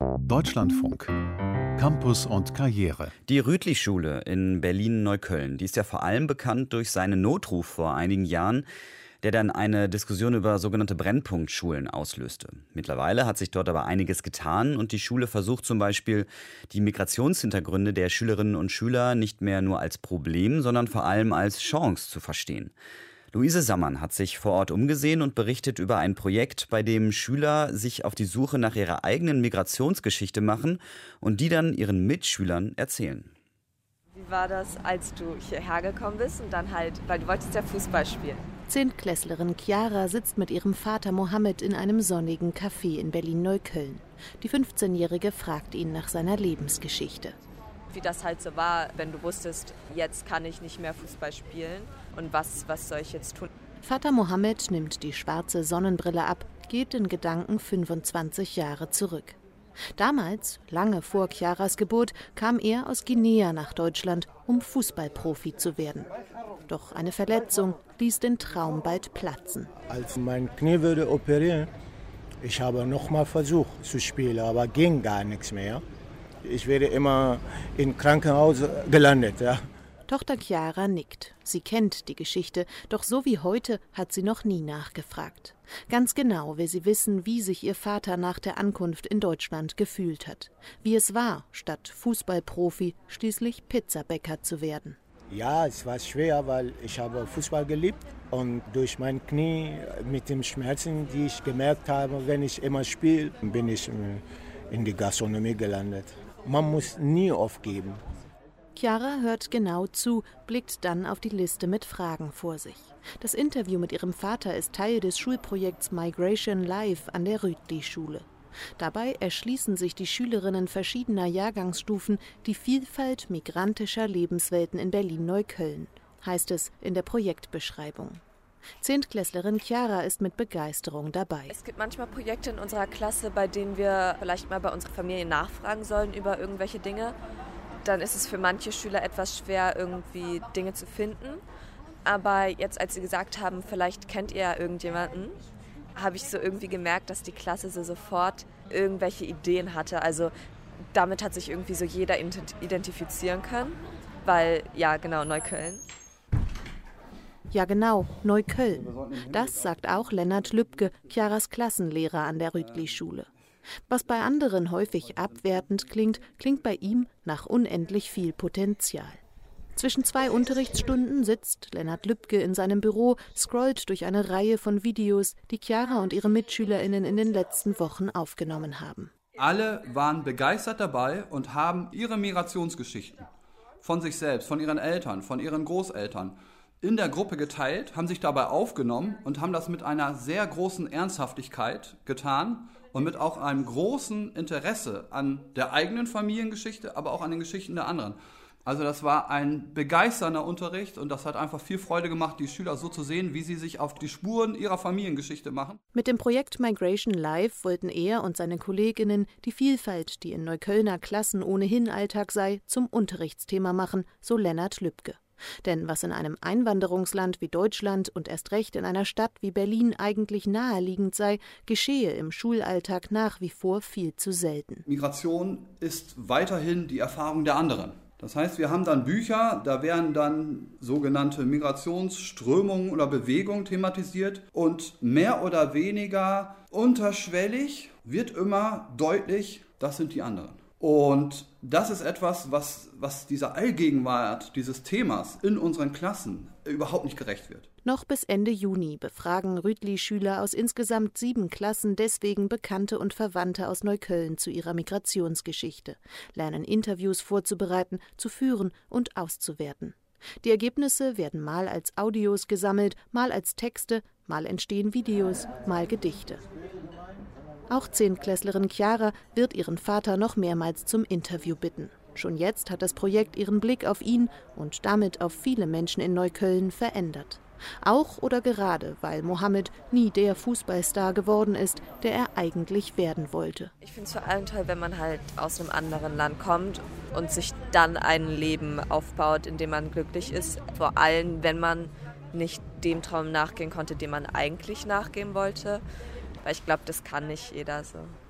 Deutschlandfunk. Campus und Karriere. Die Rütli-Schule in Berlin-Neukölln, die ist ja vor allem bekannt durch seinen Notruf vor einigen Jahren, der dann eine Diskussion über sogenannte Brennpunktschulen auslöste. Mittlerweile hat sich dort aber einiges getan und die Schule versucht zum Beispiel, die Migrationshintergründe der Schülerinnen und Schüler nicht mehr nur als Problem, sondern vor allem als Chance zu verstehen. Luise Sammann hat sich vor Ort umgesehen und berichtet über ein Projekt, bei dem Schüler sich auf die Suche nach ihrer eigenen Migrationsgeschichte machen und die dann ihren Mitschülern erzählen. Wie war das, als du hierher gekommen bist und dann halt, weil du wolltest ja Fußball spielen? Zehntklässlerin Chiara sitzt mit ihrem Vater Mohammed in einem sonnigen Café in Berlin-Neukölln. Die 15-Jährige fragt ihn nach seiner Lebensgeschichte. Wie das halt so war, wenn du wusstest, jetzt kann ich nicht mehr Fußball spielen und was soll ich jetzt tun? Vater Mohammed nimmt die schwarze Sonnenbrille ab, geht in Gedanken 25 Jahre zurück. Damals, lange vor Chiaras Geburt, kam er aus Guinea nach Deutschland, um Fußballprofi zu werden. Doch eine Verletzung ließ den Traum bald platzen. Als mein Knie wurde operiert, ich habe nochmal versucht zu spielen, aber ging gar nichts mehr. Ich werde immer im Krankenhaus gelandet. Ja. Tochter Chiara nickt. Sie kennt die Geschichte, doch so wie heute hat sie noch nie nachgefragt. Ganz genau will sie wissen, wie sich ihr Vater nach der Ankunft in Deutschland gefühlt hat. Wie es war, statt Fußballprofi schließlich Pizzabäcker zu werden. Ja, es war schwer, weil ich habe Fußball geliebt und durch mein Knie mit den Schmerzen, die ich gemerkt habe, wenn ich immer spiele, bin ich in die Gastronomie gelandet. Man muss nie aufgeben. Chiara hört genau zu, blickt dann auf die Liste mit Fragen vor sich. Das Interview mit ihrem Vater ist Teil des Schulprojekts Migration Live an der Rütli-Schule. Dabei erschließen sich die Schülerinnen verschiedener Jahrgangsstufen die Vielfalt migrantischer Lebenswelten in Berlin-Neukölln, heißt es in der Projektbeschreibung. Zehntklässlerin Chiara ist mit Begeisterung dabei. Es gibt manchmal Projekte in unserer Klasse, bei denen wir vielleicht mal bei unserer Familie nachfragen sollen über irgendwelche Dinge. Dann ist es für manche Schüler etwas schwer, irgendwie Dinge zu finden. Aber jetzt, als sie gesagt haben, vielleicht kennt ihr ja irgendjemanden, habe ich so irgendwie gemerkt, dass die Klasse so sofort irgendwelche Ideen hatte. Also damit hat sich irgendwie so jeder identifizieren können, weil, ja genau, Neukölln. Ja genau, Neukölln. Das sagt auch Lennart Lübke, Chiaras Klassenlehrer an der Rütli-Schule. Was bei anderen häufig abwertend klingt, klingt bei ihm nach unendlich viel Potenzial. Zwischen 2 Unterrichtsstunden sitzt Lennart Lübke in seinem Büro, scrollt durch eine Reihe von Videos, die Chiara und ihre MitschülerInnen in den letzten Wochen aufgenommen haben. Alle waren begeistert dabei und haben ihre Migrationsgeschichten von sich selbst, von ihren Eltern, von ihren Großeltern in der Gruppe geteilt, haben sich dabei aufgenommen und haben das mit einer sehr großen Ernsthaftigkeit getan und mit auch einem großen Interesse an der eigenen Familiengeschichte, aber auch an den Geschichten der anderen. Also das war ein begeisternder Unterricht und das hat einfach viel Freude gemacht, die Schüler so zu sehen, wie sie sich auf die Spuren ihrer Familiengeschichte machen. Mit dem Projekt Migration Live wollten er und seine KollegInnen die Vielfalt, die in Neuköllner Klassen ohnehin Alltag sei, zum Unterrichtsthema machen, so Lennart Lübke. Denn was in einem Einwanderungsland wie Deutschland und erst recht in einer Stadt wie Berlin eigentlich naheliegend sei, geschehe im Schulalltag nach wie vor viel zu selten. Migration ist weiterhin die Erfahrung der anderen. Das heißt, wir haben dann Bücher, da werden dann sogenannte Migrationsströmungen oder Bewegungen thematisiert und mehr oder weniger unterschwellig wird immer deutlich, das sind die anderen. Und das ist etwas, was dieser Allgegenwart dieses Themas in unseren Klassen überhaupt nicht gerecht wird. Noch bis Ende Juni befragen Rütli-Schüler aus insgesamt 7 Klassen deswegen Bekannte und Verwandte aus Neukölln zu ihrer Migrationsgeschichte, lernen Interviews vorzubereiten, zu führen und auszuwerten. Die Ergebnisse werden mal als Audios gesammelt, mal als Texte, mal entstehen Videos, mal Gedichte. Auch Zehntklässlerin Chiara wird ihren Vater noch mehrmals zum Interview bitten. Schon jetzt hat das Projekt ihren Blick auf ihn und damit auf viele Menschen in Neukölln verändert. Auch oder gerade, weil Mohammed nie der Fußballstar geworden ist, der er eigentlich werden wollte. Ich finde es vor allem toll, wenn man halt aus einem anderen Land kommt und sich dann ein Leben aufbaut, in dem man glücklich ist. Vor allem, wenn man nicht dem Traum nachgehen konnte, dem man eigentlich nachgehen wollte. Weil ich glaube, das kann nicht jeder so.